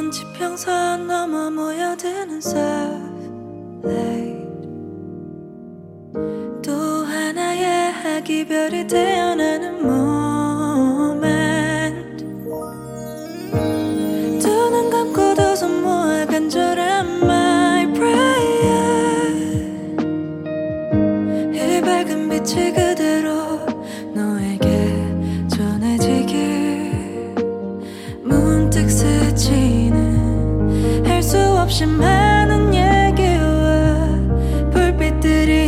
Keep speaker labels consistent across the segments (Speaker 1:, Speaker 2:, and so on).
Speaker 1: 지평선 넘어 모여드는 starlight, 또 하나의 기별이 태어나는 moment. 두 눈 감고 두 손 모아 간절한 my prayer, 이 밝은 빛이 그대로 너에게 전해지길. 문득 스치는 할 수 없이 많은 얘기와 불빛들이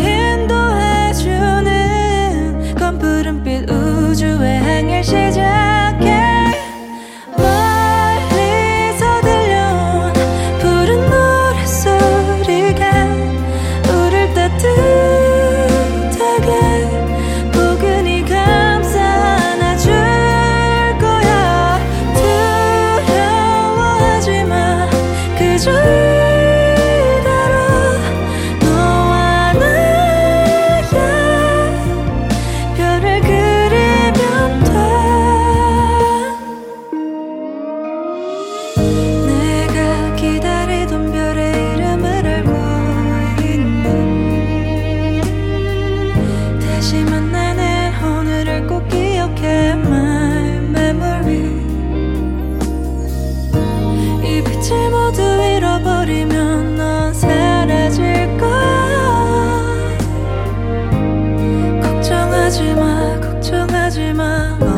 Speaker 1: 인도해주는 검푸른빛 우주의 항해를 시작해. 멀리서 들려온 푸른 노랫소리가 우릴 따뜻하게 포근히 감싸 안아줄 거야. 두려워하지 마, 그저 이대로 너와 나의 별을 그리면 돼. 내가 기다리던 별의 이름을 알고 있는, 다시 만나는 오늘을 꼭 기억해 my memory. 이 빛을 모두 잃어버리면 넌 사라질 거야. 걱정하지 마, 걱정하지 마.